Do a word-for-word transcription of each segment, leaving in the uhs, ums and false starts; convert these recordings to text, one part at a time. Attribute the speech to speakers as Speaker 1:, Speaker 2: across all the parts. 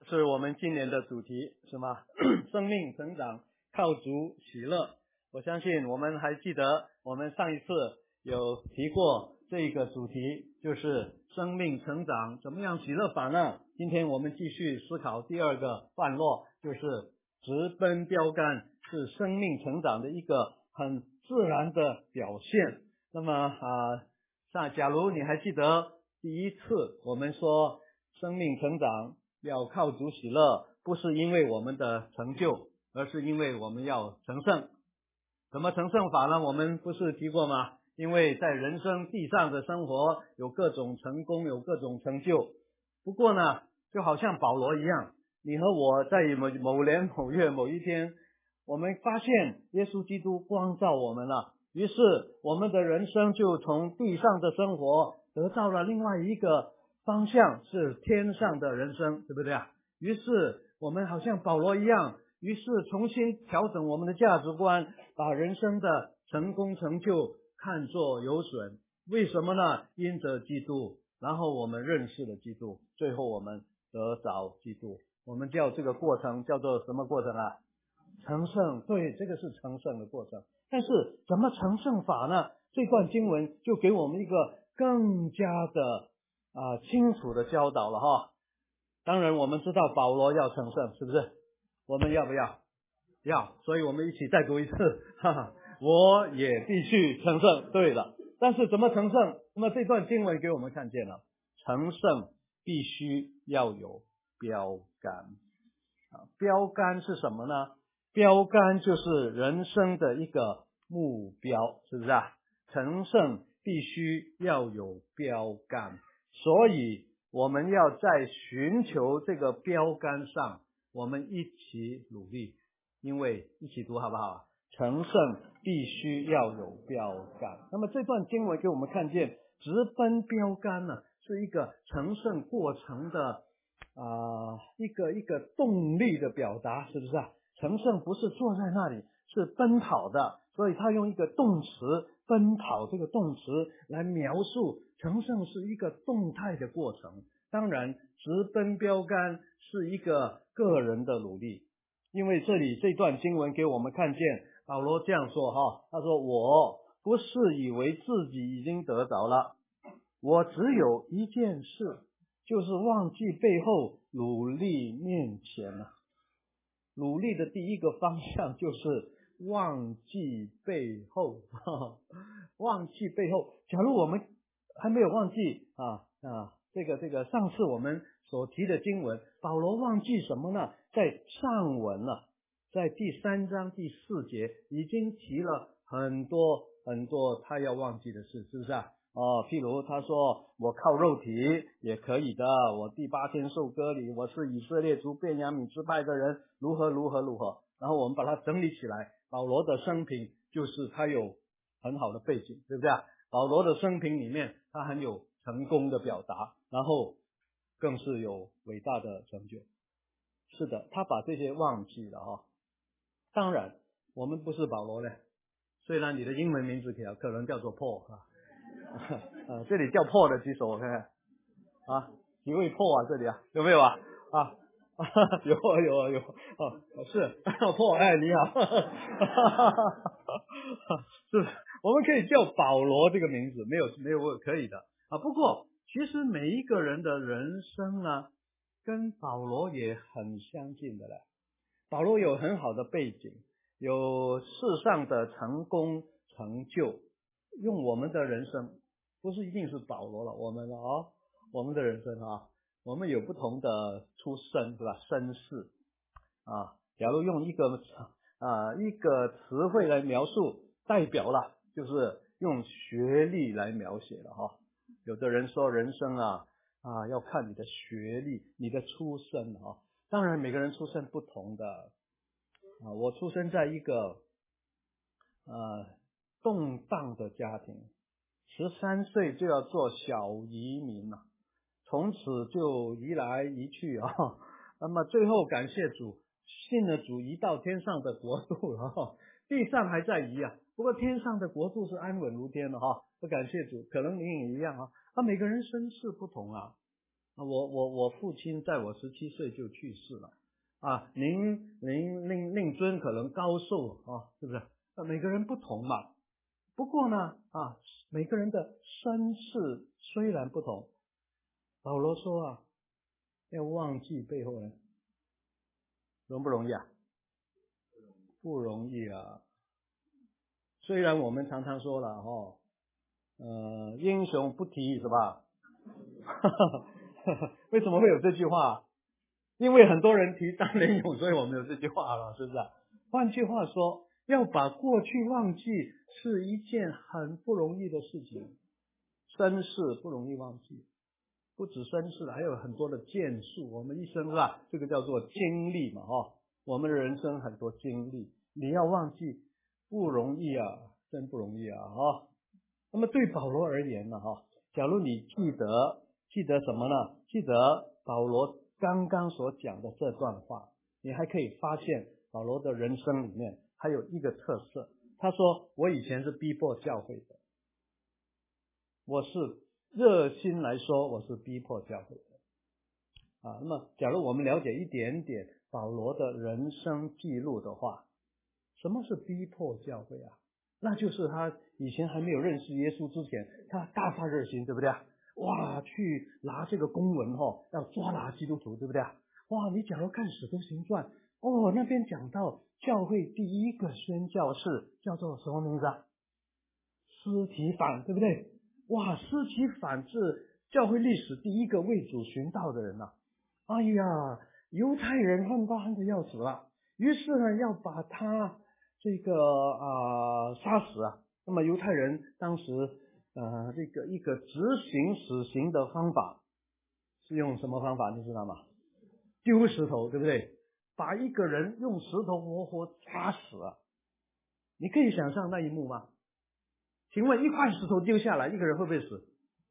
Speaker 1: 是我们今年的主题，是吗？生命成长靠主喜乐。我相信我们还记得我们上一次有提过这个主题，就是生命成长怎么样喜乐法呢？今天我们继续思考第二个段落，就是直奔标杆是生命成长的一个很自然的表现。那么啊，那假如你还记得第一次我们说生命成长要靠主喜乐，不是因为我们的成就，而是因为我们要成圣。怎么成圣法呢？我们不是提过吗？因为在人生地上的生活有各种成功，有各种成就。不过呢，就好像保罗一样，你和我在某某年某月某一天，我们发现耶稣基督光照我们了，于是我们的人生就从地上的生活得到了另外一个方向，是天上的人生，对不对啊？于是我们好像保罗一样，于是重新调整我们的价值观，把人生的成功成就看作有损。为什么呢？因着基督，然后我们认识了基督，最后我们得着基督。我们叫这个过程叫做什么过程啊？成圣。对，这个是成圣的过程。但是怎么成圣法呢？这段经文就给我们一个更加的啊、呃、清楚的教导了哈。当然我们知道保罗要成圣，是不是？我们要不要？要。所以我们一起再读一次，哈哈，我也必须成圣。对了，但是怎么成圣？那么这段经文给我们看见了，成圣必须要有标杆啊。标杆是什么呢？标杆就是人生的一个目标，是不是啊？成圣必须要有标杆，所以我们要在寻求这个标杆上，我们一起努力。因为一起读好不好？成圣必须要有标杆。那么这段经文给我们看见，直奔标杆呢，是一个成圣过程的啊、呃、一个一个动力的表达，是不是啊？成圣不是坐在那里，是奔跑的，所以他用一个动词奔跑这个动词来描述成圣是一个动态的过程。当然直奔标杆是一个个人的努力，因为这里这段经文给我们看见保罗这样说哈，他说我不是以为自己已经得着了，我只有一件事，就是忘记背后努力面前了。努力的第一个方向就是忘记背后，呵呵忘记背后。假如我们还没有忘记啊啊，这个这个上次我们所提的经文，保罗忘记什么呢？在上文了，在第三章第四节已经提了很多很多他要忘记的事，是不是啊？哦，譬如他说我靠肉体也可以的，我第八天受割礼，我是以色列族便雅悯支派的人，如何如何如何。然后我们把它整理起来，保罗的生平就是他有很好的背景，对不对啊？保罗的生平里面他很有成功的表达，然后更是有伟大的成就。是的，他把这些忘记了哈。当然我们不是保罗呢，虽然你的英文名字可能叫做 Paul 啊呃，这里叫破的举手我看看啊，几位破啊？这里啊，有没有啊？啊，有啊有啊有啊，是破，哎，你好，是，我们可以叫保罗这个名字，没有没有可以的啊。不过其实每一个人的人生呢，跟保罗也很相近的嘞。保罗有很好的背景，有世上的成功成就，用我们的人生，不是一定是保罗了，我们哦，我们的人生啊，我们有不同的出身，对吧？身世啊，假如用一个啊一个词汇来描述，代表了就是用学历来描写了哈。有的人说人生啊啊要看你的学历，你的出身啊。当然每个人出身不同的啊，我出生在一个呃动荡的家庭，十三岁就要做小移民了，从此就移来移去啊。那么最后感谢主，信了主，移到天上的国度了哈，地上还在移啊，不过天上的国度是安稳如天的哈。不感谢主，可能你也一样啊。啊，每个人身世不同啊。 我我我父亲在我十七岁就去世了啊，您您令令尊可能高寿啊，是不是？每个人不同嘛。不过呢啊，每个人的身世虽然不同，保罗说啊，要忘记背后人，容不容易啊？不容易啊。虽然我们常常说了哦，呃，英雄不提是吧？为什么会有这句话？因为很多人提当年勇，所以我们有这句话了，是不是？换句话说，要把过去忘记是一件很不容易的事情。身世不容易忘记，不止身世，还有很多的建树。我们一生是吧？这个叫做经历嘛，哦，我们的人生很多经历，你要忘记不容易啊，真不容易啊，哈。那么对保罗而言呢，哈，假如你记得记得什么呢？记得保罗刚刚所讲的这段话，你还可以发现保罗的人生里面还有一个特色。他说：“我以前是逼迫教会的，我是热心来说，我是逼迫教会的。”啊，那么假如我们了解一点点保罗的人生记录的话，什么是逼迫教会啊？那就是他以前还没有认识耶稣之前，他大发热心，对不对？哇，去拿这个公文哦，要抓拿基督徒，对不对？哇，你假如看使徒行传，哦，那边讲到教会第一个宣教士叫做什么名字啊？司提反，对不对？哇，司提反是教会历史第一个为主寻道的人呐、啊！哎呀，犹太人恨他恨得要死了，于是呢要把他这个啊、呃、杀死啊。那么犹太人当时呃这个一个执行死刑的方法是用什么方法？你知道吗？丢石头，对不对？把一个人用石头活活砸死了。你可以想象那一幕吗？请问一块石头丢下来，一个人会不会死？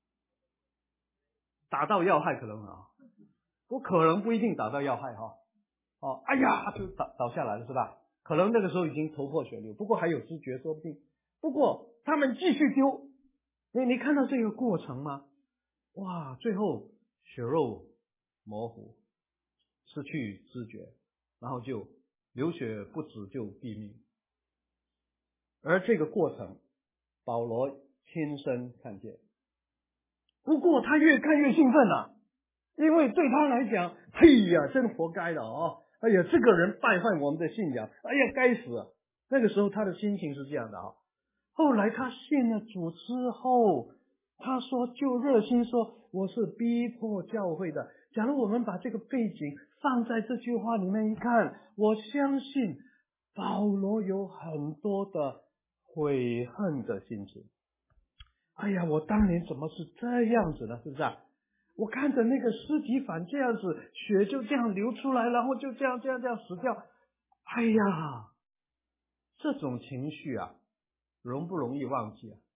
Speaker 1: 打到要害可能啊，不可能不一定打到要害哈。哦，哎呀，就倒倒下来了是吧？可能那个时候已经头破血流，不过还有知觉说不定。不过他们继续丢，你你看到这个过程吗？哇，最后血肉模糊，失去知觉，然后就流血不止就毙命。而这个过程，保罗亲身看见。不过他越看越兴奋啊，因为对他来讲，嘿呀，真活该的哦！哎呀，这个人败坏我们的信仰，哎呀，该死！那个时候他的心情是这样的啊。后来他信了主之后，他说就热心说我是逼迫教会的。假如我们把这个背景放在这句话里面一看，我相信保罗有很多的悔恨的心情。哎呀，我当年怎么是这样子呢？是不是啊？我看着那个尸体反这样子，血就这样流出来，然后就这样这样这样死掉。哎呀，这种情绪啊，容不容易忘记啊？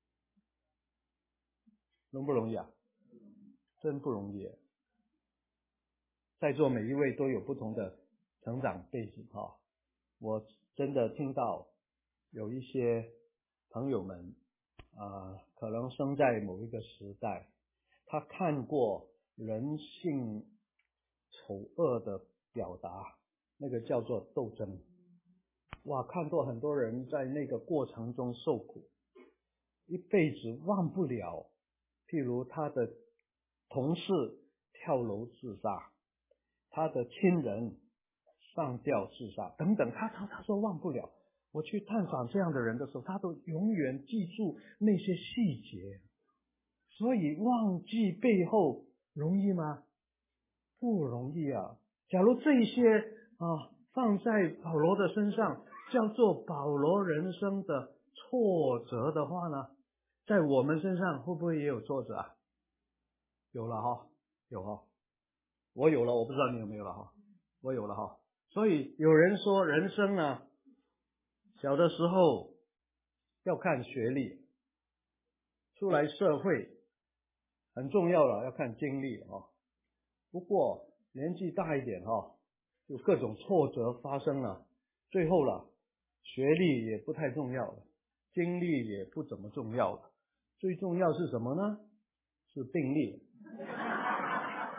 Speaker 1: 容不容易啊？真不容易。在座每一位都有不同的成长背景哈、哦。我真的听到有一些朋友们啊、呃，可能生在某一个时代，他看过人性丑恶的表达，那个叫做斗争。哇，看过很多人在那个过程中受苦，一辈子忘不了。譬如他的同事跳楼自杀，他的亲人上吊自杀等等，他他他说忘不了。我去探访这样的人的时候，他都永远记住那些细节。所以忘记背后容易吗？不容易啊。假如这些啊放在保罗的身上，叫做保罗人生的挫折的话呢，在我们身上会不会也有挫折啊？有了哈，有哈，我有了，我不知道你有没有了哈，我有了哈。所以有人说人生啊，小的时候要看学历，出来社会很重要了，要看经历啊。不过年纪大一点哈，有各种挫折发生了，最后了，学历也不太重要了，经历也不怎么重要了，最重要是什么呢？是定力。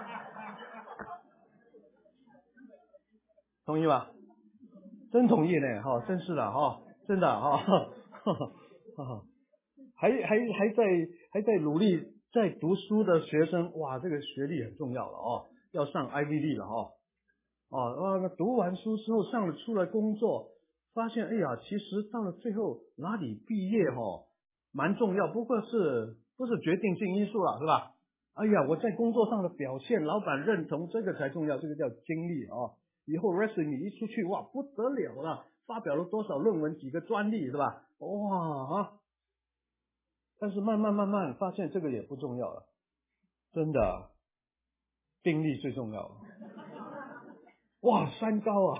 Speaker 1: 同意吗？真同意呢，哈、哦，真是的，哈、哦，真的，哈、哦，还还还在还在努力在读书的学生，哇，这个学历很重要了哦，要上 I V D 了哦，哦，那读完书之后上了出来工作，发现哎呀，其实到了最后哪里毕业哈、哦，蛮重要，不过是不是决定性因素了，是吧？哎呀，我在工作上的表现，老板认同，这个才重要，这个叫经历哦。以后 resume 一出去，哇，不得了了，发表了多少论文，几个专利，是吧？哇啊！但是慢慢慢慢发现这个也不重要了，真的，定力最重要了。哇，山高啊！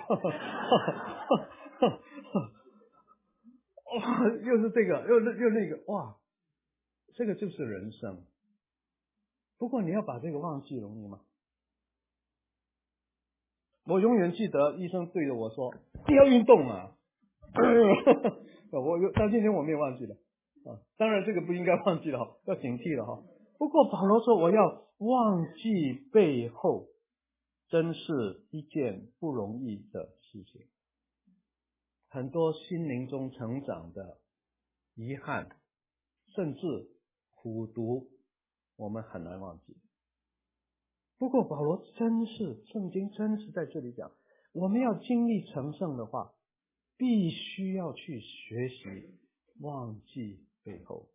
Speaker 1: 哇，又是这个，又又那个，哇，这个就是人生。不过你要把这个忘记容易吗？我永远记得医生对着我说：“不要运动啊！”我到今天我没有忘记了啊。当然这个不应该忘记了，要警惕了哈。不过保罗说我要忘记背后，真是一件不容易的事情。很多心灵中成长的遗憾，甚至苦读，我们很难忘记。不过保罗真是，圣经真是在这里讲，我们要经历成圣的话，必须要去学习忘记背后。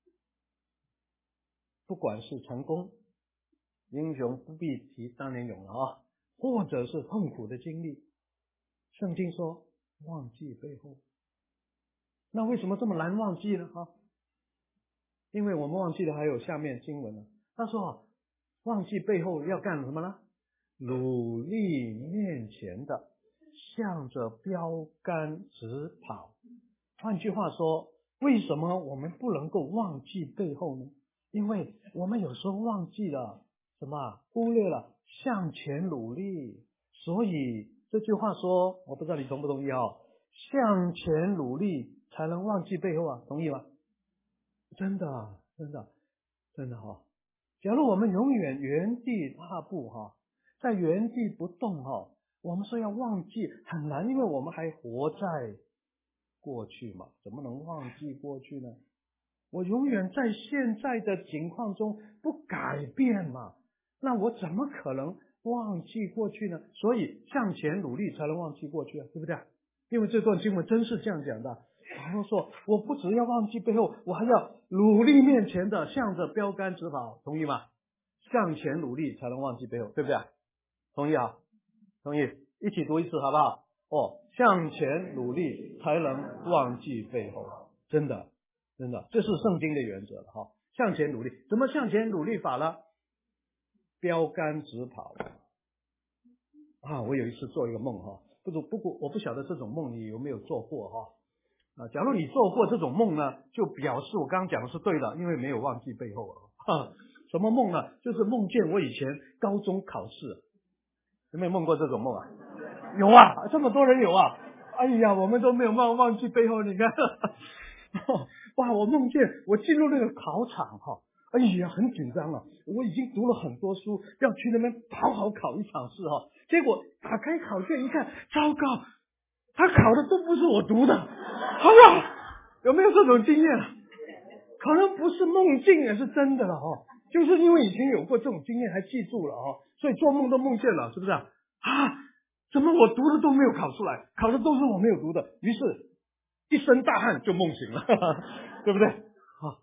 Speaker 1: 不管是成功，英雄不必提当年勇了啊，或者是痛苦的经历，圣经说忘记背后。那为什么这么难忘记呢？啊，因为我们忘记的还有下面经文呢。他说忘记背后要干什么呢？努力面前的，向着标杆直跑。换句话说，为什么我们不能够忘记背后呢？因为我们有时候忘记了什么，忽略了向前努力。所以这句话说，我不知道你同不同意哦，向前努力才能忘记背后啊，同意吗？真的，真的，真的哈、哦。假如我们永远原地踏步哈，在原地不动哈，我们说要忘记很难，因为我们还活在过去嘛，怎么能忘记过去呢？我永远在现在的情况中不改变嘛，那我怎么可能忘记过去呢？所以向前努力才能忘记过去啊，对不对？因为这段经文真是这样讲的。然后说，我不只要忘记背后，我还要努力面前的，向着标杆直跑，同意吗？向前努力才能忘记背后，对不对？同意啊？同意，一起读一次好不好？哦，向前努力才能忘记背后，真的，真的，这是圣经的原则了哈。向前努力，怎么向前努力法呢？标杆直跑啊！我有一次做一个梦哈，不不不过我不晓得这种梦你有没有做过哈。啊，假如你做过这种梦呢，就表示我刚刚讲的是对的，因为没有忘记背后啊。什么梦呢？就是梦见我以前高中考试，有没有梦过这种梦啊？有啊，这么多人有啊！哎呀，我们都没有忘忘记背后，你看，哇，我梦见我进入那个考场哈，哎呀，很紧张啊！我已经读了很多书，要去那边好好考一场试哈，结果打开考卷一看，糟糕！他考的都不是我读的，好呀，有没有这种经验？可能不是梦境也是真的了哈，就是因为以前有过这种经验，还记住了哈，所以做梦都梦见了，是不是啊？啊，怎么我读的都没有考出来，考的都是我没有读的，于是一身大汗就梦醒了，呵呵，对不对？啊，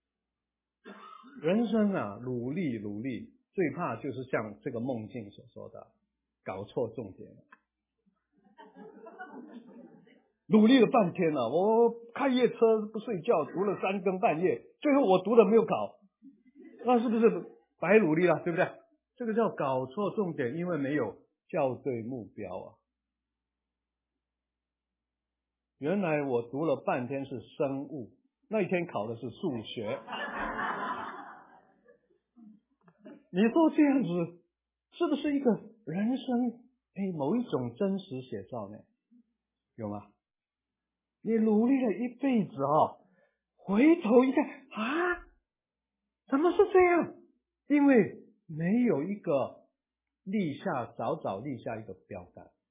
Speaker 1: 人生啊，努力努力，最怕就是像这个梦境所说的，搞错重点了。努力了半天了、啊，我开夜车不睡觉，读了三更半夜，最后我读了没有考，那是不是白努力了？对不对？这个叫搞错重点，因为没有校对目标啊。原来我读了半天是生物，那一天考的是数学。你说这样子是不是一个人生哎某一种真实写照呢？有吗？你努力了一辈子哦，回头一看啊，怎么是这样？因为没有一个立下早早立下一个标杆，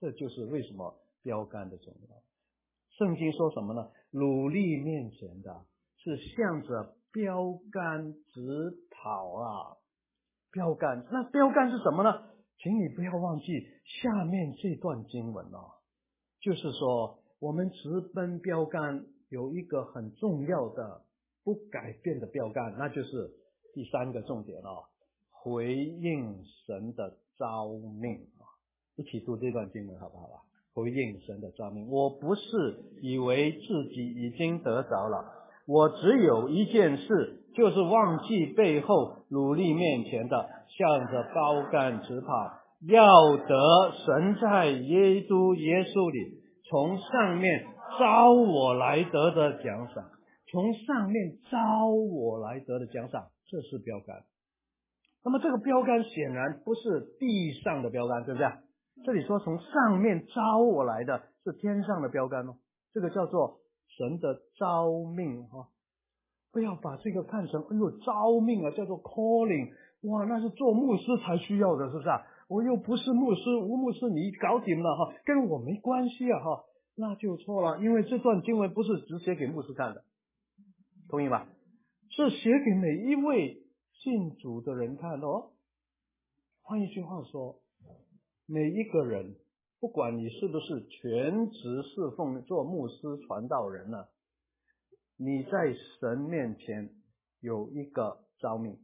Speaker 1: 这就是为什么标杆的重要。圣经说什么呢？努力面前的是向着标杆直跑啊！标杆，那标杆是什么呢？请你不要忘记下面这段经文哦，就是说我们直奔标杆有一个很重要的不改变的标杆，那就是第三个重点哦，回应神的召命啊！一起读这段经文好不好啊？回应神的召命，我不是以为自己已经得着了，我只有一件事，就是忘记背后，努力面前的，向着标杆直跑，要得神在耶稣耶稣里从上面招我来得的奖赏，从上面招我来得的奖赏，这是标杆。那么这个标杆显然不是地上的标杆，对不对？这里说从上面招我来的是天上的标杆哦，这个叫做神的召命哈、哦。不要把这个看成哎呦召命啊，叫做 calling， 哇，那是做牧师才需要的，是不是啊？我又不是牧师，吴牧师你搞定了哈，跟我没关系啊哈，那就错了，因为这段经文不是只写给牧师看的，同意吗？是写给每一位信主的人看的哦。换一句话说，每一个人，不管你是不是全职侍奉做牧师传道人呢、啊，你在神面前有一个召命。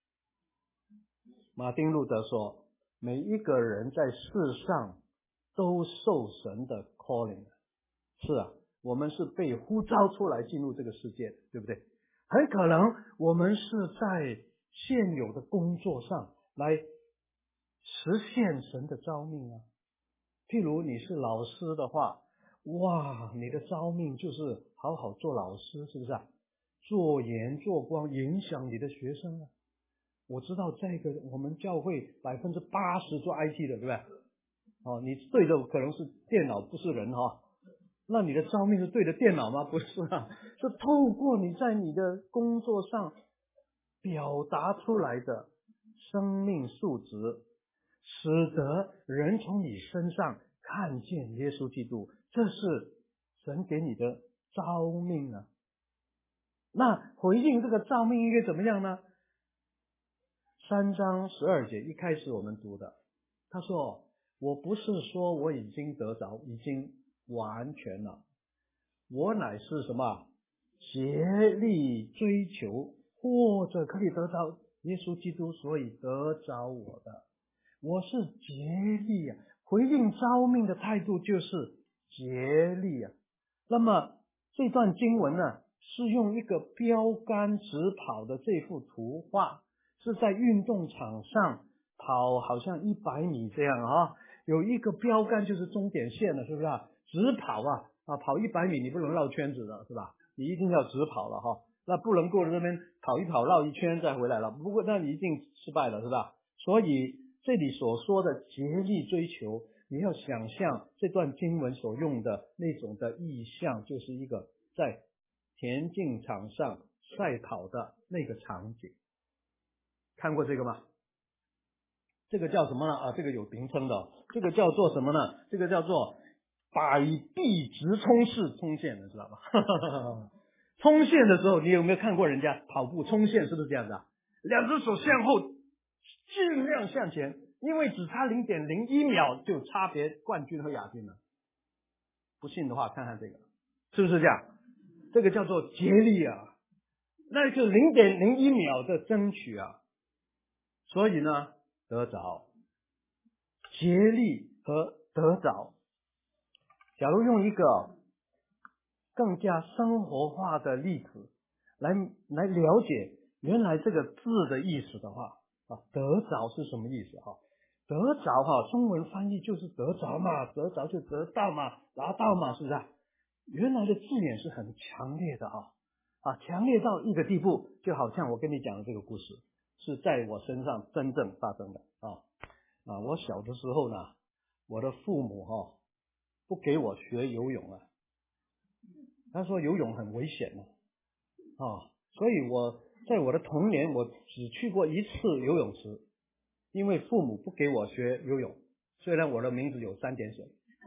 Speaker 1: 马丁路德说，每一个人在世上都受神的 calling。 是啊，我们是被呼召出来进入这个世界的，对不对？很可能我们是在现有的工作上来实现神的召命啊。譬如你是老师的话，哇，你的召命就是好好做老师，是不是啊？做盐做光，影响你的学生啊。我知道这个我们教会百分之八十做 I T 的，对不对？哦，你对的可能是电脑，不是人哈、哦。那你的召命是对着电脑吗？不是啊，是透过你在你的工作上表达出来的生命素质，使得人从你身上看见耶稣基督，这是神给你的召命啊。那回应这个召命应该怎么样呢？三章十二节一开始我们读的，他说我不是说我已经得着，已经完全了，我乃是什么？竭力追求，或者可以得着耶稣基督，所以得着我的。我是竭力啊，回应召命的态度就是竭力啊。那么这段经文呢，是用一个标杆直跑的这幅图画，是在运动场上跑，好像一百米这样啊，有一个标杆就是终点线了，是不是啊？直跑啊啊，跑一百米你不能绕圈子的，是吧？你一定要直跑了哈，那不能过这边跑一跑绕一圈再回来了，不过那你一定失败了，是吧？所以这里所说的竭力追求，你要想象这段经文所用的那种的意象，就是一个在田径场上赛跑的那个场景。看过这个吗？这个叫什么呢？啊，这个有名称的，这个叫做什么呢？这个叫做百臂直冲式冲线的，知道吧？冲线的时候，你有没有看过人家跑步冲线是不是这样的？两只手向后，尽量向前，因为只差零点零一秒就差别冠军和亚军了。不信的话，看看这个，是不是这样？这个叫做竭力啊，那就零点零一秒的争取啊。所以呢，得着，竭力和得着。假如用一个更加生活化的例子来来了解原来这个字的意思的话啊，得着是什么意思哈？得着哈，中文翻译就是得着嘛，得着就得到嘛，拿到嘛，是不是啊？原来的字眼是很强烈的啊啊，强烈到一个地步，就好像我跟你讲的这个故事是在我身上真正发生的啊啊！我小的时候呢，我的父母哈、哦、不给我学游泳啊，他说游泳很危险的啊，所以我在我的童年我只去过一次游泳池，因为父母不给我学游泳，虽然我的名字有三点水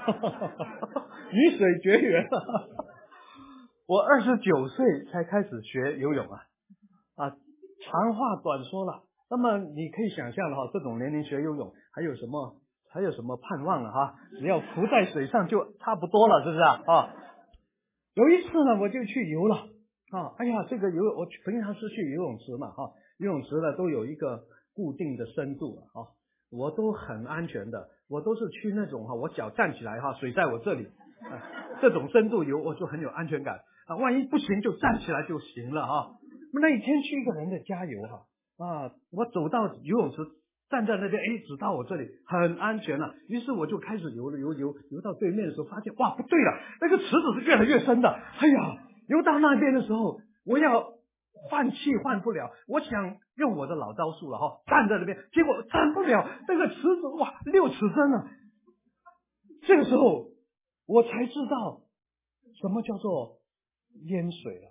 Speaker 1: 与水绝缘。我二十九岁才开始学游泳啊，啊，长话短说了。那么你可以想象了哈，这种年龄学游泳还有什么还有什么盼望了哈？只要浮在水上就差不多了，是不是啊？啊，有一次呢，我就去游了啊，哎呀，这个游我平常是去游泳池嘛哈，游泳池呢都有一个固定的深度啊，我都很安全的，我都是去那种哈，我脚站起来哈，水在我这里，啊、这种深度游我就很有安全感啊，万一不行就站起来就行了哈。那一天去一个人的加油哈啊，我走到游泳池站在那边，哎，只到我这里很安全了，于是我就开始游了游游游到对面的时候，发现哇不对了，那个池子是越来越深的，哎呀，游到那边的时候，我要换气换不了，我想用我的老招数了哈，站在那边，结果站不了，那个池子哇六尺深了。这个时候我才知道什么叫做淹水了。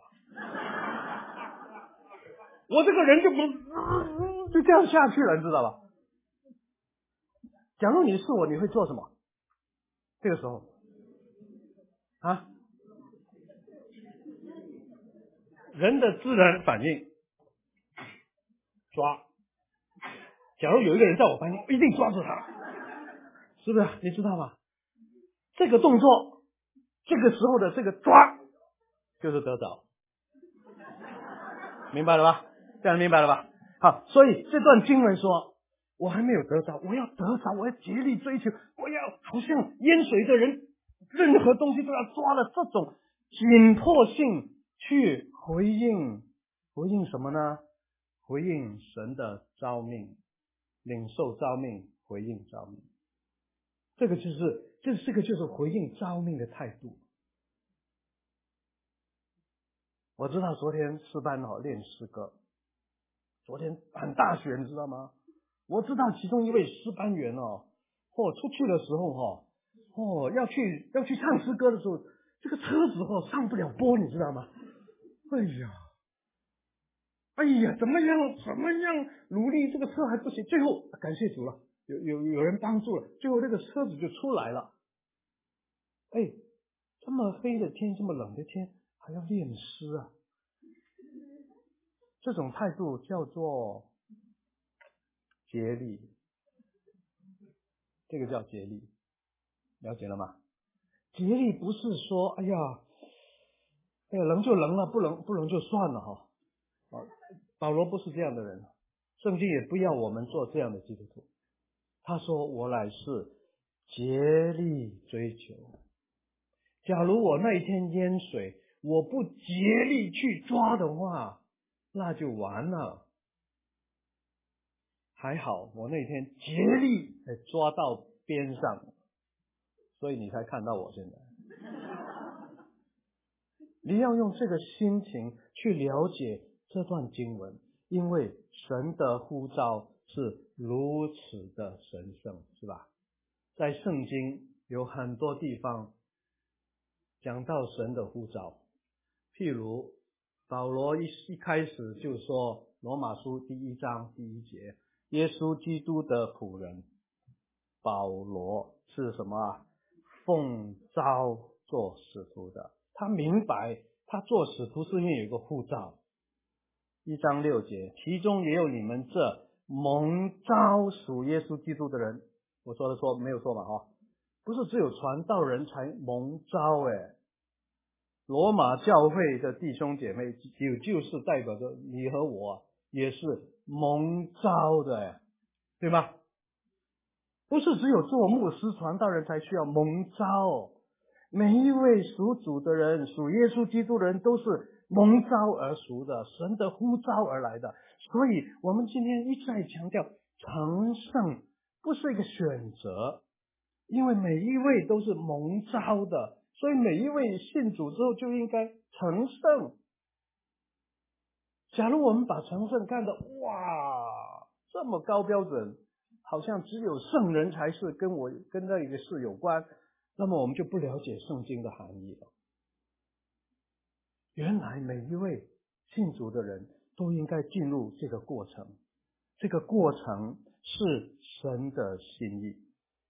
Speaker 1: 我这个人就不就这样下去了，你知道吧？假如你是我，你会做什么？这个时候啊，人的自然反应抓。假如有一个人在我旁边，一定抓住他，是不是？你知道吗？这个动作，这个时候的这个抓，就是得着，明白了吧？这样明白了吧？好，所以这段经文说，我还没有得着，我要得着，我要竭力追求，我要好像淹水的人，任何东西都要抓了，这种紧迫性去回应，回应什么呢？回应神的召命，领受召命，回应召命。这个就是，这这个就是回应召命的态度。我知道昨天诗班哦练诗歌，昨天很大雪，你知道吗？我知道其中一位诗班员哦，哦出去的时候哈，哦要去要去唱诗歌的时候，这个车子哦上不了坡，你知道吗？哎呀，哎呀，怎么样怎么样努力，这个车还不行，最后感谢主了，有有有人帮助了，最后那个车子就出来了。哎，这么黑的天，这么冷的天，还要练诗啊！这种态度叫做竭力，这个叫竭力，了解了吗？竭力不是说，哎呀，哎呀，能就能了，不能不能就算了哈。啊，保罗不是这样的人，圣经也不要我们做这样的基督徒。他说：“我乃是竭力追求。假如我那一天淹水，我不竭力去抓的话，那就完了。还好我那天竭力抓到边上，所以你才看到我现在。你要用这个心情去了解这段经文，因为神的呼召是如此的神圣，是吧？在圣经有很多地方讲到神的呼召，譬如保罗一一开始就说罗马书第一章第一节，耶稣基督的仆人保罗是什么啊？奉召做使徒的。他明白他做使徒是因为有个呼召。一章六节，其中也有你们这蒙召属耶稣基督的人。我说的错没有错吧？哈，不是只有传道人才蒙召诶。罗马教会的弟兄姐妹，有就是代表着你和我也是蒙召的诶，对吗？不是只有做牧师传道人才需要蒙召，每一位属主的人，属耶稣基督的人都是蒙召而属的，神的呼召而来的。所以我们今天一再强调，成圣不是一个选择，因为每一位都是蒙召的，所以每一位信主之后就应该成圣。假如我们把成圣看得哇这么高标准，好像只有圣人才是跟我跟那个事有关，那么我们就不了解圣经的含义了。原来每一位信主的人都应该进入这个过程，这个过程是神的心意。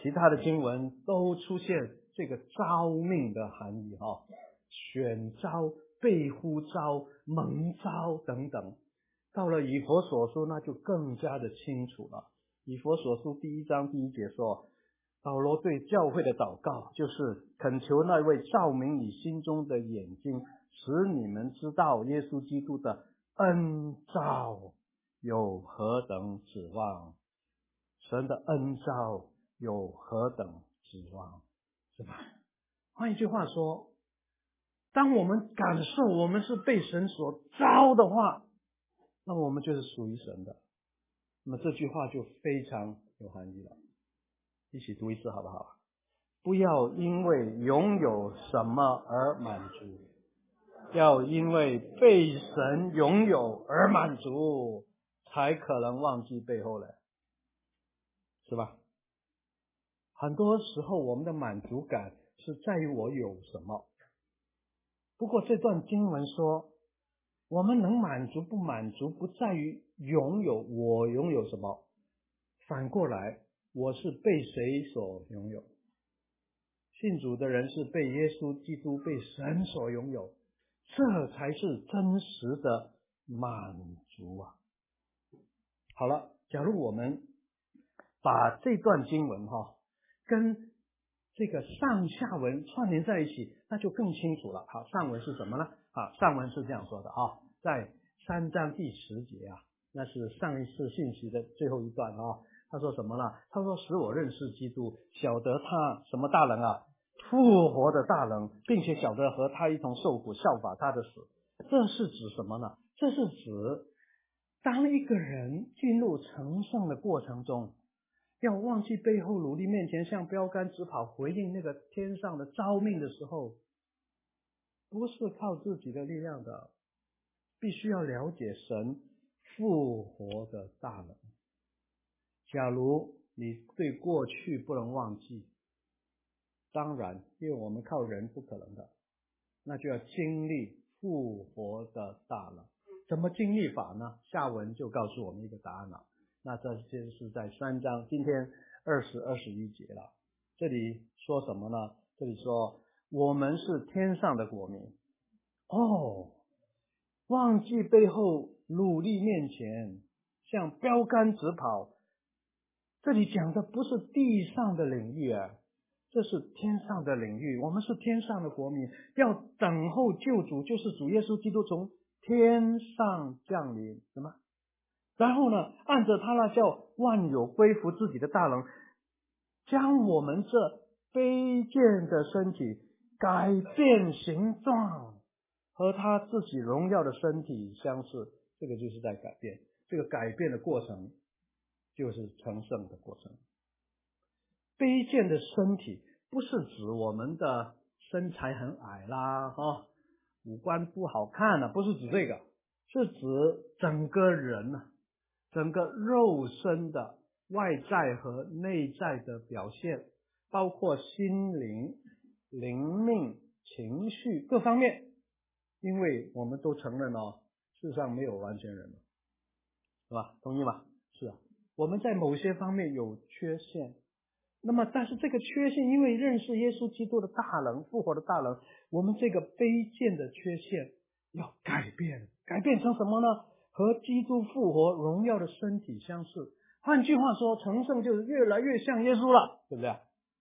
Speaker 1: 其他的经文都出现这个召命的含义哈、哦，选召、被呼召、蒙召等等。到了以弗所书那就更加的清楚了。以弗所书第一章第一节说，保罗对教会的祷告就是恳求那位照明你心中的眼睛，使你们知道耶稣基督的恩召有何等指望。神的恩召有何等指望，是吧？换一句话说，当我们感受我们是被神所召的话，那么我们就是属于神的。那么这句话就非常有含义了。一起读一次好不好？不要因为拥有什么而满足，要因为被神拥有而满足，才可能忘记背后了，是吧？很多时候我们的满足感是在于我有什么。不过这段经文说，我们能满足不满足不在于拥有我拥有什么，反过来我是被谁所拥有。信主的人是被耶稣基督被神所拥有，这才是真实的满足啊。好了，假如我们把这段经文哈、哦、跟这个上下文串联在一起，那就更清楚了。好，上文是什么呢？啊，上文是这样说的啊，在三章第十节啊，那是上一次信息的最后一段啊。他说什么呢？他说使我认识基督，晓得他什么大能啊？复活的大能，并且晓得和他一同受苦，效法他的死。这是指什么呢？这是指当一个人进入成圣的过程中，要忘记背后，努力面前，向标杆直跑，回应那个天上的召命的时候，不是靠自己的力量的，必须要了解神复活的大能。假如你对过去不能忘记，当然因为我们靠人不可能的，那就要经历复活的大能。怎么经历法呢？下文就告诉我们一个答案了。那这就是在三章今天二十二十一节了。这里说什么呢？这里说我们是天上的国民。哦，忘记背后，努力面前，向标杆直跑。这里讲的不是地上的领域啊，这是天上的领域。我们是天上的国民，要等候救主，就是主耶稣基督从天上降临，什么？然后呢，按着他那叫万有归服自己的大能，将我们这卑贱的身体改变形状，和他自己荣耀的身体相似。这个就是在改变，这个改变的过程就是成圣的过程。卑贱的身体不是指我们的身材很矮啦，哦，五官不好看啊，不是指这个，是指整个人啊，整个肉身的外在和内在的表现，包括心灵、灵命、情绪各方面。因为我们都承认哦，世上没有完全人，是吧？同意吗？是啊，我们在某些方面有缺陷。那么但是这个缺陷，因为认识耶稣基督的大能，复活的大能，我们这个卑贱的缺陷要改变，改变成什么呢？和基督复活荣耀的身体相似。换句话说，成圣就是越来越像耶稣了，对不对？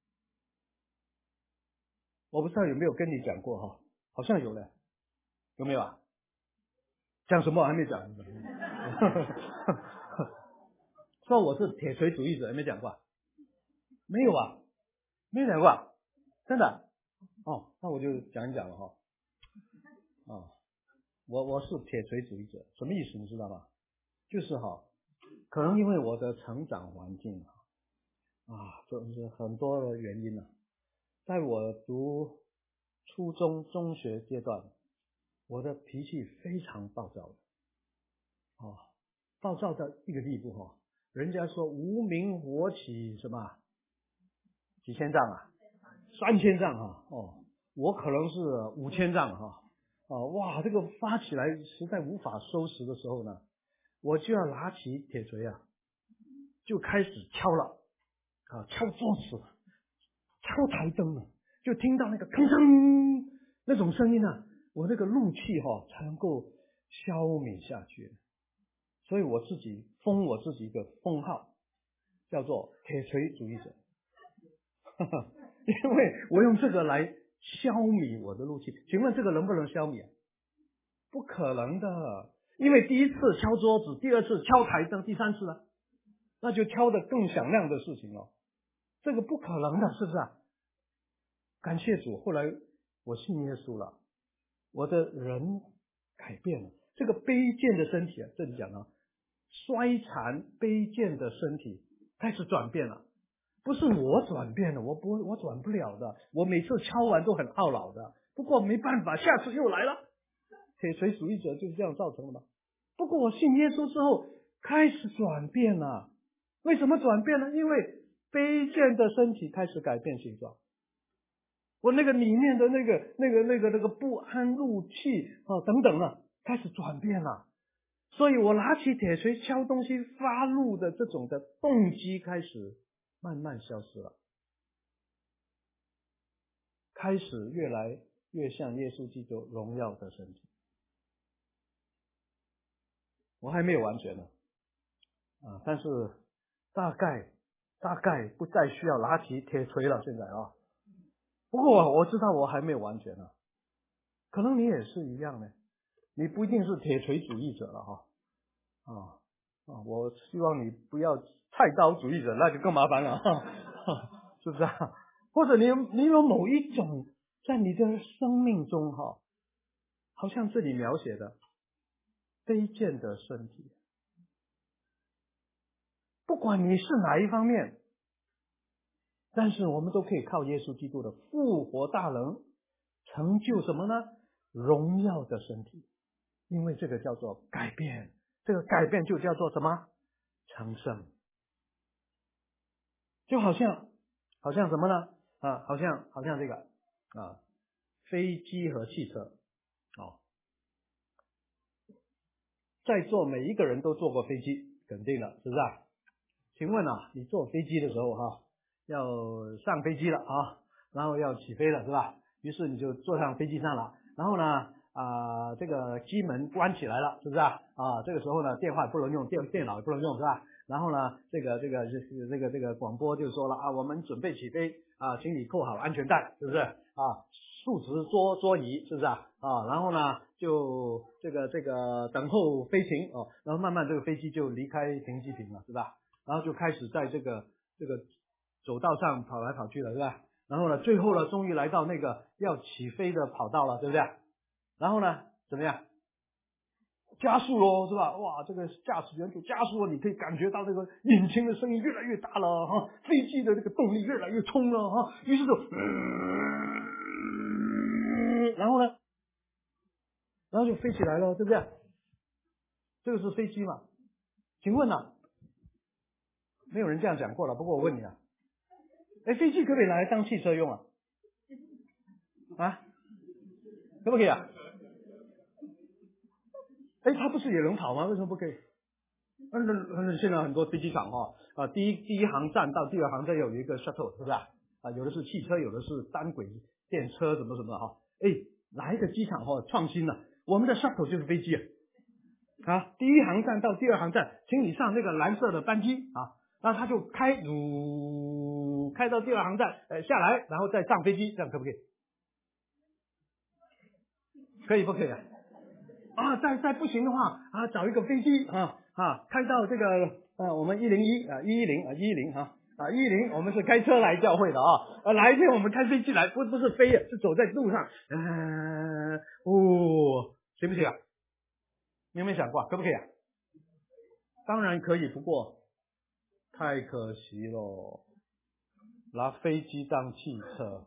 Speaker 1: 我不知道有没有跟你讲过哈，好像有嘞，有没有啊？讲什么我还没讲说我是铁锤主义者，有没有讲过？没有啊，没有讲过啊，真的哦，那我就讲一讲了哈。哦，我我是铁锤主义者，什么意思你知道吗？就是哈，可能因为我的成长环境啊，就是很多的原因啊。在我读初中、中学阶段，我的脾气非常暴躁的，哦，暴躁到一个地步哈，人家说无名火起什么几千丈啊，三千丈啊，哦，我可能是五千丈哈，哦，哇，这个发起来实在无法收拾的时候呢，我就要拿起铁锤啊，就开始敲了啊，敲桌子， 敲台灯啊，就听到那个吭哧那种声音啊，我那个怒气哈、哦、才能够消弭下去。所以我自己封我自己一个封号，叫做铁锤主义者。因为我用这个来消弭我的怒气。请问这个能不能消弭啊？不可能的，因为第一次敲桌子，第二次敲台灯，第三次呢，那就敲得更响亮的事情了。这个不可能的，是不是啊？感谢主，后来我信耶稣了，我的人改变了。这个卑贱的身体啊，这里讲啊，衰残卑贱的身体开始转变了。不是我转变了，我不我转不了的，我每次敲完都很懊恼的。不过没办法，下次又来了。铁锤主义者就是这样造成的嘛。不过我信耶稣之后开始转变了。为什么转变呢？因为卑贱的身体开始改变形状。我那个里面的那个那个那个那个不安、怒气啊等等啊，开始转变了。所以我拿起铁锤敲东西发怒的这种的动机开始慢慢消失了，开始越来越像耶稣基督荣耀的身体。我还没有完全呢，啊，但是大概大概不再需要拿起铁锤了，现在啊。不过我知道我还没有完全呢，可能你也是一样呢，你不一定是铁锤主义者了哈，啊啊，我希望你不要菜刀主义者，那就更麻烦了哈，是不是啊？或者你有你有某一种在你的生命中哈，好像这里描写的卑贱的身体，不管你是哪一方面，但是我们都可以靠耶稣基督的复活大能成就什么呢？荣耀的身体。因为这个叫做改变，这个改变就叫做什么？成圣。就好像好像什么呢？啊，好像好像这个啊，飞机和汽车哦，在座每一个人都坐过飞机，肯定的，是不是啊？请问啊，你坐飞机的时候哈、啊，要上飞机了啊，然后要起飞了，是吧？于是你就坐上飞机上了，然后呢啊，这个机门关起来了，是不是啊？啊，这个时候呢，电话不能用，电电脑也不能用，是吧？然后呢，这个这个就是这个这个广播就说了啊，我们准备起飞啊，请你扣好安全带，是不是啊？竖直桌桌椅，是不是啊？啊，然后呢，就这个这个等候飞行哦，然后慢慢这个飞机就离开停机坪了，是吧？然后就开始在这个这个走道上跑来跑去了，是吧？然后呢，最后呢，终于来到那个要起飞的跑道了，对不对？然后呢，怎么样？加速咯，是吧？哇，这个驾驶员就加速了，你可以感觉到这个引擎的声音越来越大了哈，飞机的这个动力越来越冲了哈，于是就，嗯，然后呢，然后就飞起来了，对不对？这个是飞机嘛？请问啊，没有人这样讲过了，不过我问你啊，哎，飞机可不可以拿来当汽车用啊？啊，可不可以啊？哎，它不是也能跑吗？为什么不可以？那那现在很多飞机场哈啊，第一第一航站到第二航站有一个 shuttle， 是不是啊？啊，有的是汽车，有的是单轨电车，什么什么哈。哎，哪一个机场哈创新了？我们的 shuttle 就是飞机啊。啊，第一航站到第二航站，请你上那个蓝色的班机啊，那他就开，呜、呃，开到第二航站，呃，下来，然后再上飞机，这样可不可以？可以不可以啊？啊，再再不行的话啊，找一个飞机啊啊，开到这个呃我们一零一啊一一零啊一一零哈啊一一零，我们是开车来教会的啊，啊哪一天我们开飞机来，不不是飞，是走在路上，嗯、呃、哦，行不行啊？你有没有想过可不可以啊？当然可以，不过太可惜咯，拿飞机当汽车，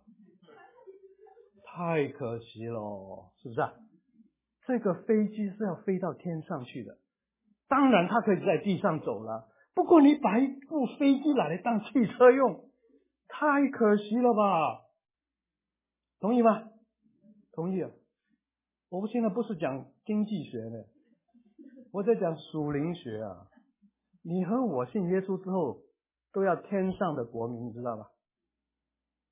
Speaker 1: 太可惜咯，是不是啊？这个飞机是要飞到天上去的，当然它可以在地上走了，不过你把一部飞机拿来当汽车用，太可惜了吧？同意吗？同意啊。我现在不是讲经济学呢，我在讲属灵学啊。你和我信耶稣之后都要天上的国民，你知道吗？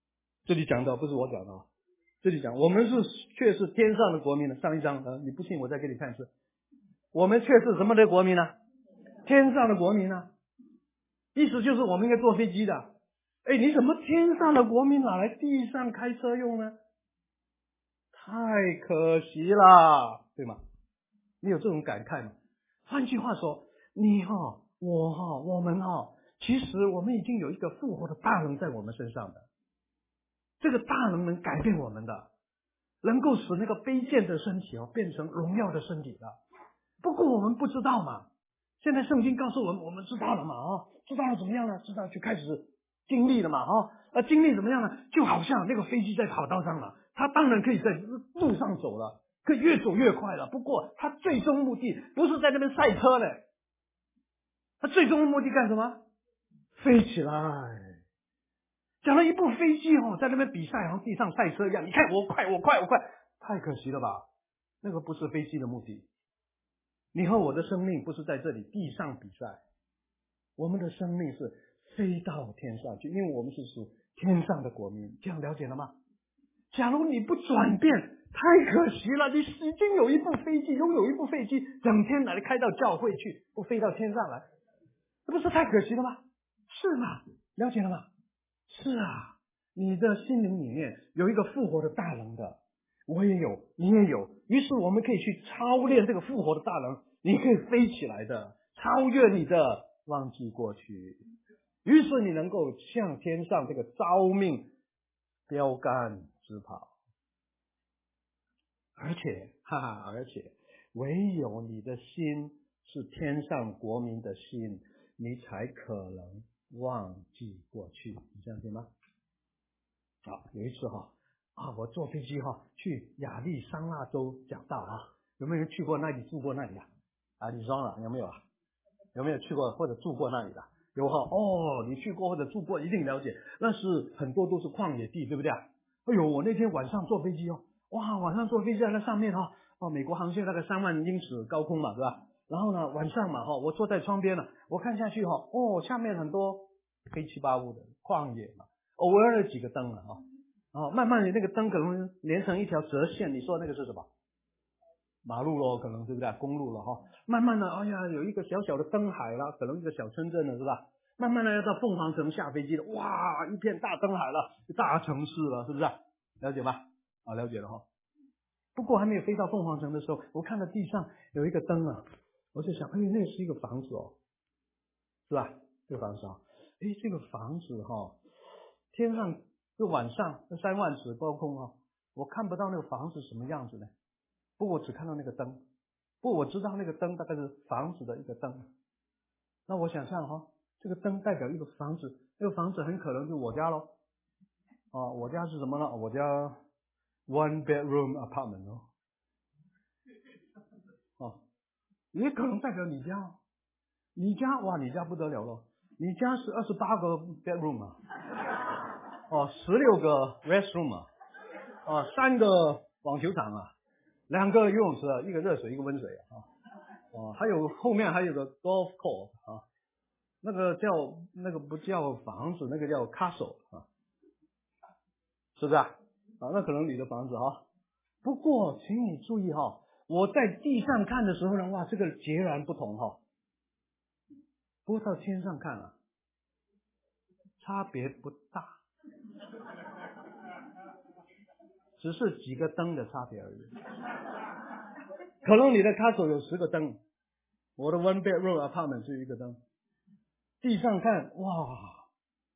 Speaker 1: 这里讲的不是我讲的啊，这里讲我们是却是天上的国民呢。上一章呃，你不信我再给你看一次，我们却是什么的国民呢？天上的国民呢？意思就是我们应该坐飞机的。哎，你怎么天上的国民哪来地上开车用呢？太可惜了，对吗？你有这种感慨吗？换句话说，你哈、哦，我哈、哦，我们哈、哦，其实我们已经有一个复活的大能在我们身上的，这个大能能改变我们的，能够使那个卑贱的身体哦变成荣耀的身体的。不过我们不知道嘛，现在圣经告诉我们，我们知道了嘛，哦，知道了怎么样呢？知道就开始经历了嘛，哦，那经历怎么样呢？就好像那个飞机在跑道上了，它当然可以在路上走了，可以越走越快了。不过它最终目的不是在那边赛车嘞，它最终的目的干什么？飞起来。讲了一部飞机哦，在那边比赛，好像地上赛车一样，你看我快，我快，我快，太可惜了吧？那个不是飞机的目的。你和我的生命不是在这里地上比赛，我们的生命是飞到天上去，因为我们是属天上的国民，这样了解了吗？假如你不转变，太可惜了，你已经有一部飞机，拥有一部飞机，整天来开到教会去，不飞到天上来，这不是太可惜了吗？是吗？了解了吗？是啊，你的心灵里面有一个复活的大能的，我也有，你也有，于是我们可以去操练这个复活的大能，你可以飞起来的，超越你的忘记过去，于是你能够向天上这个召命标杆直跑，而且哈哈，而且唯有你的心是天上国民的心，你才可能忘记过去，你相信吗？好，有一次哈啊，我坐飞机哈去亚利桑那州讲道啊，有没有人去过那里住过那里啊？啊，你说了有没有啊？有没有去过或者住过那里的？有哈哦，你去过或者住过，一定了解，那是很多都是旷野地，对不对啊？哎呦，我那天晚上坐飞机哦，哇，晚上坐飞机在那上面哈，哦，美国航线大概三万英尺高空嘛，对吧？然后呢，晚上嘛哈，我坐在窗边了，我看下去哈，哦，下面很多黑漆八乌的旷野嘛，偶尔有几个灯了哈，哦，慢慢的那个灯可能连成一条折线，你说那个是什么？马路咯，可能对不对？公路了哈，慢慢的，哎呀，有一个小小的灯海了，可能一个小村镇了，是吧？慢慢的要到凤凰城下飞机了，哇，一片大灯海了，大城市了，是不是？了解吧？啊，了解了哈。不过还没有飞到凤凰城的时候，我看到地上有一个灯啊，我就想，哎，那是一个房子哦，是吧？这个房子啊，哎，这个房子哈、哦，天上就晚上那三万尺高空啊，我看不到那个房子什么样子呢？不过我只看到那个灯，不过我知道那个灯大概是房子的一个灯。那我想象哈，这个灯代表一个房子，这个房子很可能就我家咯。啊，我家是什么呢？我家 one bedroom apartment 哦。哦，也可能代表你家，你家哇，你家不得了咯，你家是二十八个 bedroom 啊，哦，十六个 restroom 啊，啊，三个网球场啊，两个游泳池啊，一个热水，一个温水啊。哦，还有后面还有个 golf course 啊，那个叫那个不叫房子，那个叫 castle 啊，是不是啊？啊，那可能你的房子哈。不过，请你注意哈，我在地上看的时候呢，哇，这个截然不同哈。不过到天上看啊，差别不大，只是几个灯的差别而已。可能你的 castle 有十个灯，我的 one bedroom apartment 只有一个灯。地上看，哇，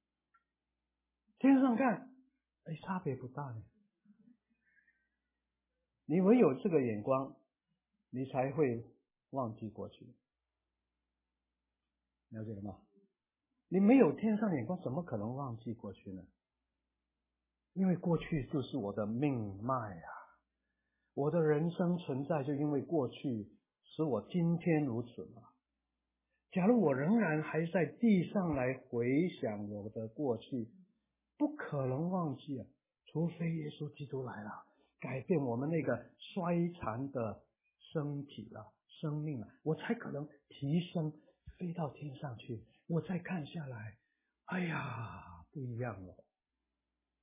Speaker 1: 天上看，哎，差别不大呢。你唯有这个眼光，你才会忘记过去，了解了吗？你没有天上眼光，怎么可能忘记过去呢？因为过去就是我的命脉啊，我的人生存在就因为过去使我今天如此嘛。假如我仍然还在地上来回想我的过去，不可能忘记啊，除非耶稣基督来了，改变我们那个衰残的身体了、生命了，我才可能提升飞到天上去。我再看下来，哎呀，不一样了。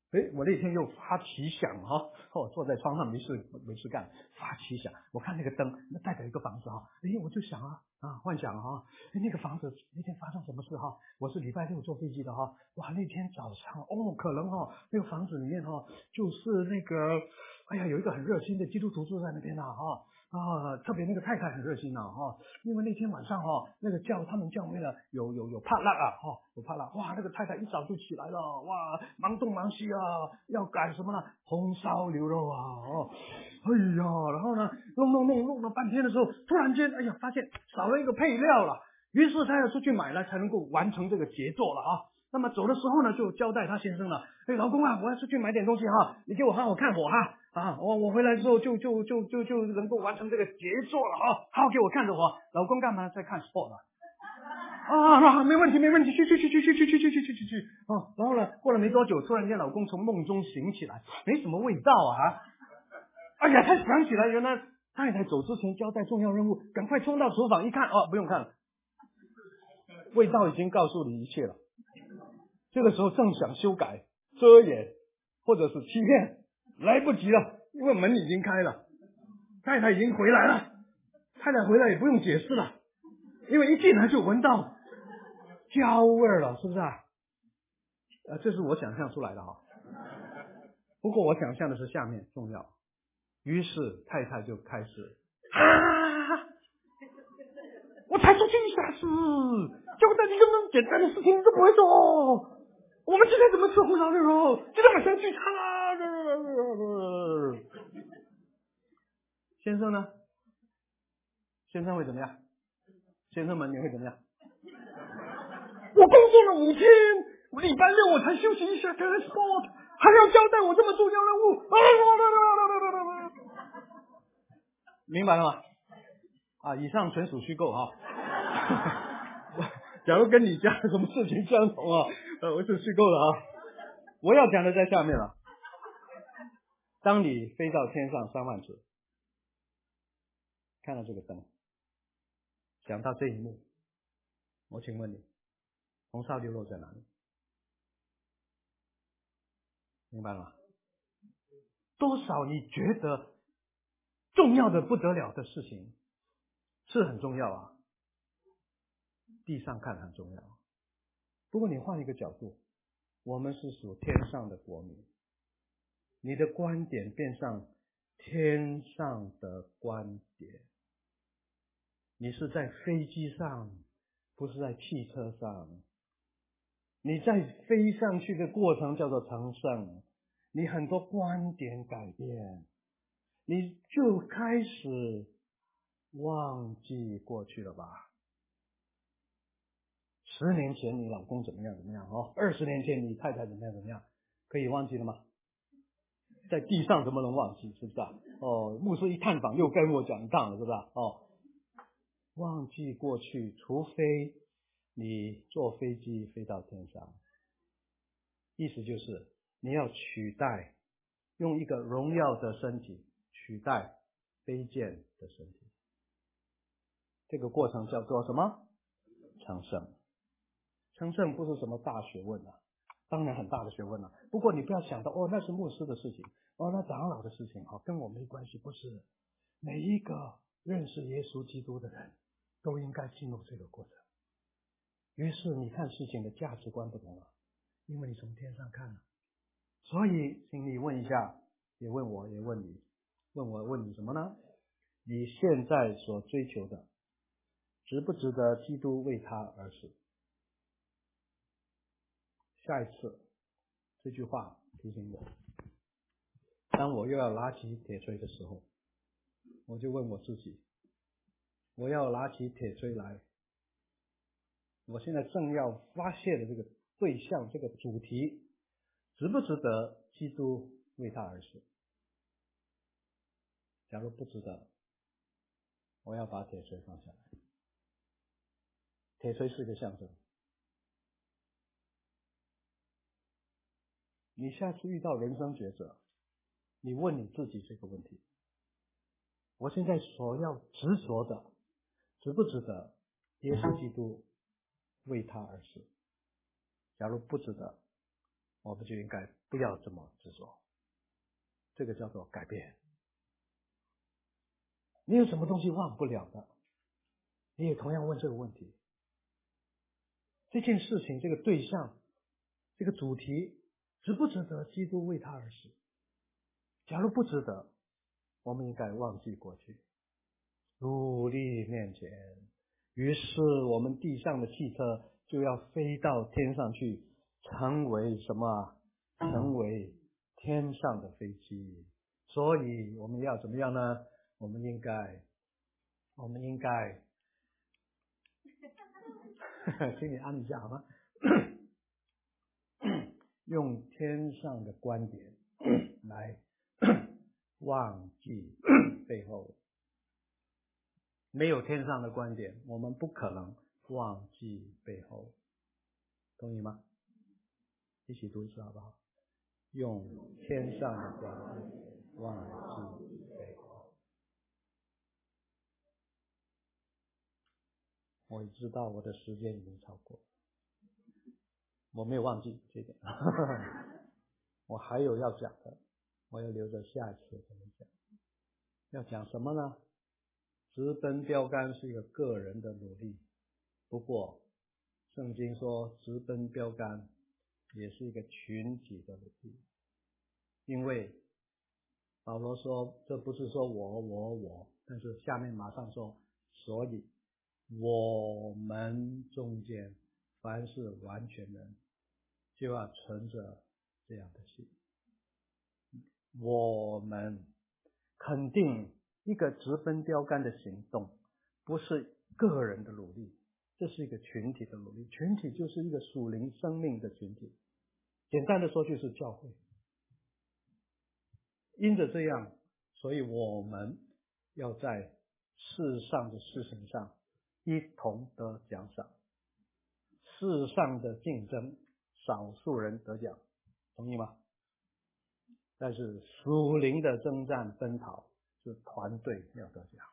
Speaker 1: 哎，我那天又发奇想哈、哦，哦，坐在窗上没事没事干，发奇想，我看那个灯，那代表一个房子哈、哦，哎，我就想啊啊，幻想哈、哦，哎，那个房子那天发生什么事哈、哦？我是礼拜六坐飞机的哈、哦，哇，那天早上哦，可能哈、哦，那个房子里面哈、哦，就是那个，哎呀，有一个很热心的基督徒住在那边呐哈。啊，特别那个太太很热心啊哈、哦，因为那天晚上哈、哦，那个教他们教会呢有有有帕拉啊哈、哦，有帕拉，哇，那个太太一早就起来了，哇，忙东忙西啊，要赶什么呢？红烧牛肉啊，哦，哎呀，然后呢，弄弄弄弄了半天的时候，突然间，哎呀，发现少了一个配料了，于是他要出去买来才能够完成这个杰作了啊。那么走的时候呢，就交代他先生了，哎，老公啊，我要出去买点东西哈，你给我好好看我哈。啊，我我回来之后就就就就就能够完成这个杰作了哈，好给我看着我，老公干嘛在看 sport 了？啊，没问题没问题，去去去去去去去去去去去去啊！然后呢，过了没多久，突然间老公从梦中醒起来，没什么味道啊！哎呀，他想起来，原来太太走之前交代重要任务，赶快冲到厨房一看，哦，不用看了，味道已经告诉你一切了。这个时候正想修改、遮掩或者是欺骗。来不及了，因为门已经开了，太太已经回来了，太太回来也不用解释了，因为一进来就闻到焦味了，是不是啊？呃，这是我想象出来的哈。不过我想象的是下面重要，于是太太就开始啊，我才出去一下子，交代你这么简单的事情你都不会做。我们今天怎么吃红烧牛肉？今天晚上聚餐啊！先生呢？先生会怎么样？先生们你会怎么样？我工作了五天，礼拜六我才休息一下，跟 sport 还要交代我这么重要任务，明白了吗？啊，以上纯属虚构哈。假如跟你家什么事情相同啊，呃，我是虚构的啊。我要讲的在下面了。当你飞到天上三万尺，看到这个灯，想到这一幕，我请问你，红烧牛肉在哪里？明白了吗？多少你觉得重要的不得了的事情是很重要啊，地上看很重要。不过你换一个角度，我们是属天上的国民，你的观点变上天上的观点。你是在飞机上，不是在汽车上。你在飞上去的过程叫做成圣，你很多观点改变，你就开始忘记过去了吧？十年前你老公怎么样怎么样哦，二十年前你太太怎么样怎么样，可以忘记了吗？在地上怎么能忘记？是不是啊？哦，牧师一探访又跟我讲一趟了，是不是啊？哦，忘记过去，除非你坐飞机飞到天上。意思就是你要取代，用一个荣耀的身体取代卑贱的身体。这个过程叫做什么？成圣。成圣不是什么大学问啊，当然很大的学问啊。不过你不要想到哦，那是牧师的事情，哦，那长老的事情，哦，跟我没关系。不是，每一个认识耶稣基督的人都应该进入这个过程。于是你看事情的价值观不同了，因为你从天上看了。所以请你问一下，也问我，也问你，问我问你什么呢？你现在所追求的值不值得基督为他而死？下一次这句话提醒我，当我又要拿起铁锤的时候，我就问我自己，我要拿起铁锤来，我现在正要发泄的这个对象，这个主题值不值得基督为他而死？假如不值得，我要把铁锤放下来。铁锤是一个象征。你下次遇到人生抉择，你问你自己这个问题，我现在所要执着的值不值得耶稣基督为他而死？假如不值得， 我们就应该不要这么执着。这个叫做改变。你有什么东西忘不了的？你也同样问这个问题。这件事情，这个对象，这个主题，值不值得基督为他而死？假如不值得，我们应该忘记过去，努力面前。于是我们地上的汽车就要飞到天上去，成为什么？成为天上的飞机。所以我们要怎么样呢？我们应该，我们应该，请你按一下好吗？用天上的观点来忘记背后。没有天上的观点，我们不可能忘记背后。同意吗？一起读一次好不好？用天上的观点忘记背后。我知道我的时间已经超过，我没有忘记这点我还有要讲的，我要留着下一次跟你讲。要讲什么呢？直奔标杆是一个个人的努力，不过圣经说直奔标杆也是一个群体的努力。因为保罗说，这不是说我我我，但是下面马上说，所以我们中间凡是完全人，就要存着这样的心。我们肯定一个直奔标杆的行动，不是个人的努力，这是一个群体的努力。群体就是一个属灵生命的群体，简单的说就是教会。因着这样，所以我们要在世上的事情上一同得奖赏。世上的竞争，少数人得奖，同意吗？但是属灵的征战奔跑是团队要得奖。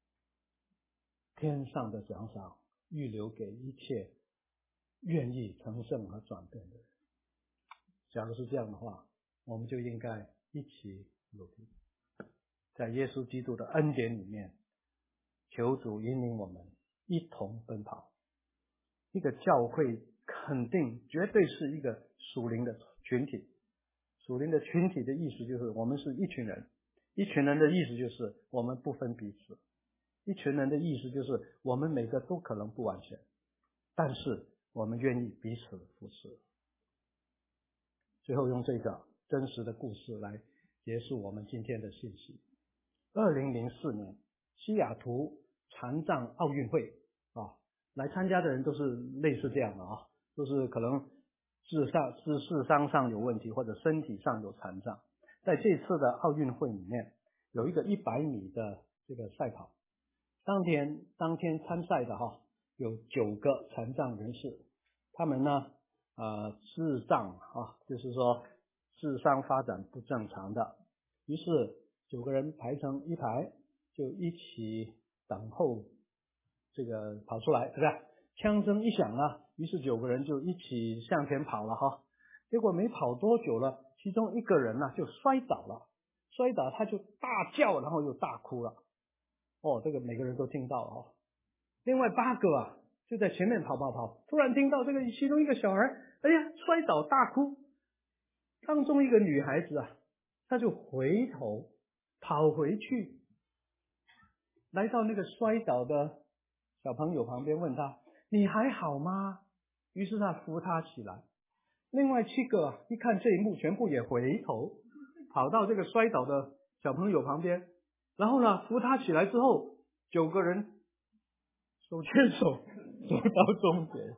Speaker 1: 天上的奖赏预留给一切愿意成圣和转变的人。假如是这样的话，我们就应该一起努力，在耶稣基督的恩典里面，求主引领我们一同奔跑。一个教会肯定绝对是一个属灵的群体。属灵的群体的意思就是我们是一群人，一群人的意思就是我们不分彼此，一群人的意思就是我们每个都可能不完全，但是我们愿意彼此扶持。最后用这个真实的故事来结束我们今天的信息。二零零四年西雅图残障奥运会啊，来参加的人都是类似这样的啊，都是可能智上智智商上有问题或者身体上有残障。在这次的奥运会里面，有一个一百米的这个赛跑，当天当天参赛的哈有九个残障人士，他们呢呃智障啊，就是说智商发展不正常的，于是九个人排成一排，就一起等候这个跑出来，是不是？枪声一响啊，于是九个人就一起向前跑了哈。结果没跑多久了，其中一个人呢、啊、就摔倒了，摔倒他就大叫，然后又大哭了。哦，这个每个人都听到了哦。另外八个啊就在前面跑跑跑，突然听到这个其中一个小孩，哎呀摔倒大哭。当中一个女孩子啊，她就回头跑回去，来到那个摔倒的小朋友旁边问他，你还好吗？于是他扶他起来。另外七个一看这一幕，全部也回头跑到这个摔倒的小朋友旁边，然后呢扶他起来之后，九个人手牵手走到终点。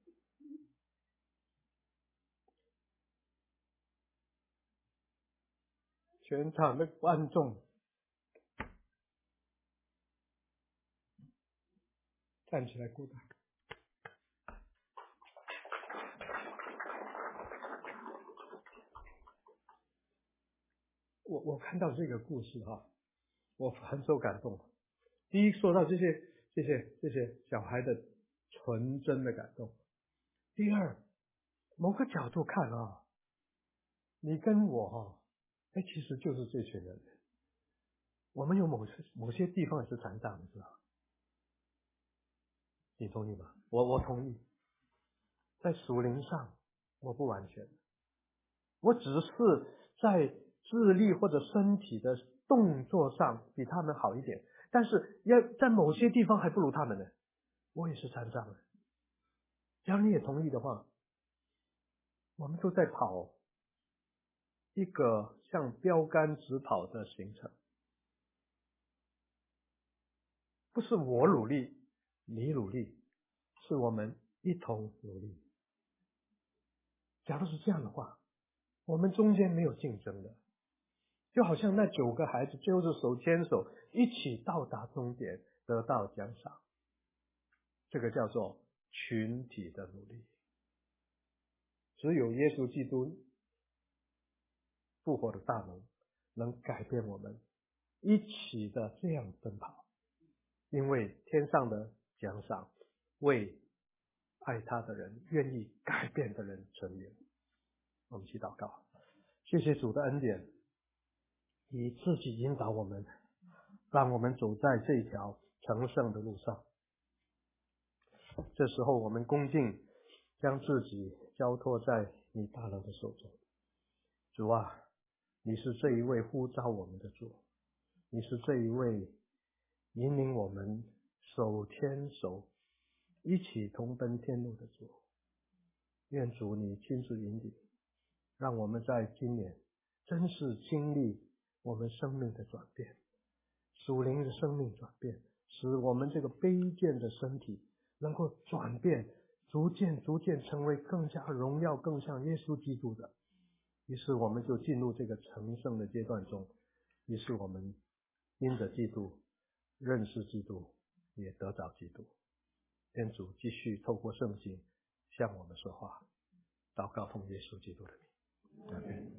Speaker 1: 全场的观众站起来鼓掌。我我看到这个故事哈，我很受感动。第一，说到这些这些这些小孩的纯真的感动。第二，某个角度看啊，
Speaker 2: 你跟我哈，哎，其实就是这群人。我们有某些某些地方是残障的，是吧？你同意吗？我我同意。在属灵上，我不完全，我只是在智力或者身体的动作上比他们好一点，但是要在某些地方还不如他们呢。我也是残障的。只要你也同意的话，我们都在跑一个像标杆直跑的行程，不是我努力，你努力，是我们一同努力。假如是这样的话，我们中间没有竞争的，就好像那九个孩子最后是手牵手一起到达终点，得到奖赏。这个叫做群体的努力。只有耶稣基督复活的大能能改变我们一起的这样奔跑，因为天上的奖赏为爱他的人、愿意改变的人成全。我们一起祷告。谢谢主的恩典，以自己引导我们，让我们走在这条成圣的路上。这时候我们恭敬将自己交托在你大能的手中。主啊，你是这一位呼召我们的主，你是这一位引领我们手牵手一起同奔天路的主。愿主你亲自引领，让我们在今年真是经历我们生命的转变，属灵的生命转变，使我们这个卑贱的身体能够转变，逐渐逐渐成为更加荣耀更像耶稣基督的。于是我们就进入这个成圣的阶段中，于是我们因着基督认识基督，也得着基督。愿主继续透过圣经向我们说话。祷告奉耶稣基督的名，阿们。